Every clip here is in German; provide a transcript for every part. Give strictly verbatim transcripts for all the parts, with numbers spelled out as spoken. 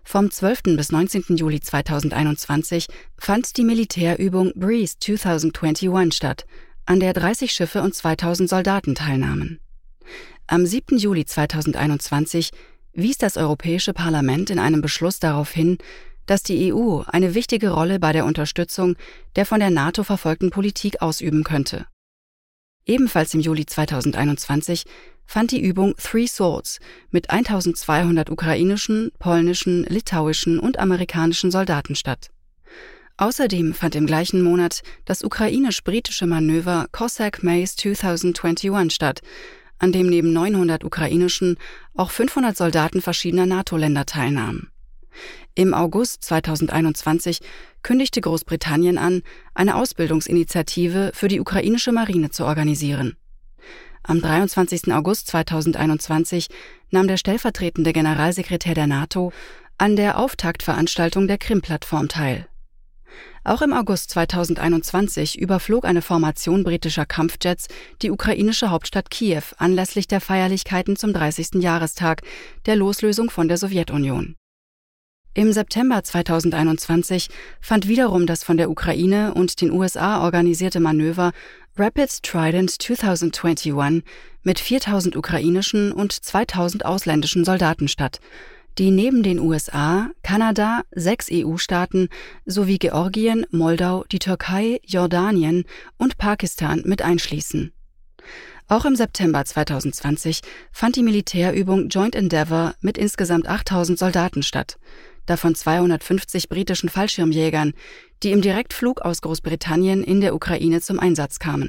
Vom zwölften bis neunzehnten Juli zweitausendeinundzwanzig fand die Militärübung Breeze zweitausendeinundzwanzig statt, an der dreißig Schiffe und zweitausend Soldaten teilnahmen. Am siebten Juli zweitausendeinundzwanzig wies das Europäische Parlament in einem Beschluss darauf hin, dass die E U eine wichtige Rolle bei der Unterstützung der von der NATO verfolgten Politik ausüben könnte. Ebenfalls im Juli zweitausendeinundzwanzig fand die Übung Three Swords mit eintausendzweihundert ukrainischen, polnischen, litauischen und amerikanischen Soldaten statt. Außerdem fand im gleichen Monat das ukrainisch-britische Manöver Cossack Maze zweitausendeinundzwanzig statt, an dem neben neunhundert ukrainischen auch fünfhundert Soldaten verschiedener NATO-Länder teilnahmen. Im August zweitausendeinundzwanzig kündigte Großbritannien an, eine Ausbildungsinitiative für die ukrainische Marine zu organisieren. Am dreiundzwanzigsten August zweitausendeinundzwanzig nahm der stellvertretende Generalsekretär der NATO an der Auftaktveranstaltung der Krim-Plattform teil. Auch im August zweitausendeinundzwanzig überflog eine Formation britischer Kampfjets die ukrainische Hauptstadt Kiew anlässlich der Feierlichkeiten zum dreißigsten Jahrestag der Loslösung von der Sowjetunion. Im September zweitausendeinundzwanzig fand wiederum das von der Ukraine und den U S A organisierte Manöver Rapid Trident zweitausendeinundzwanzig mit viertausend ukrainischen und zweitausend ausländischen Soldaten statt, die neben den U S A, Kanada, sechs E U-Staaten sowie Georgien, Moldau, die Türkei, Jordanien und Pakistan mit einschließen. Auch im September zweitausendzwanzig fand die Militärübung Joint Endeavour mit insgesamt achttausend Soldaten statt, davon zweihundertfünfzig britischen Fallschirmjägern, die im Direktflug aus Großbritannien in der Ukraine zum Einsatz kamen.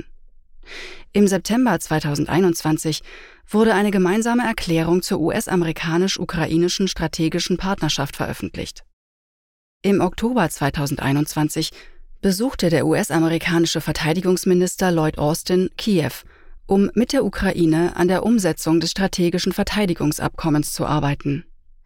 Im September zweitausendeinundzwanzig wurde eine gemeinsame Erklärung zur U S-amerikanisch-ukrainischen strategischen Partnerschaft veröffentlicht. Im Oktober zweitausendeinundzwanzig besuchte der U S-amerikanische Verteidigungsminister Lloyd Austin Kiew, um mit der Ukraine an der Umsetzung des strategischen Verteidigungsabkommens zu arbeiten.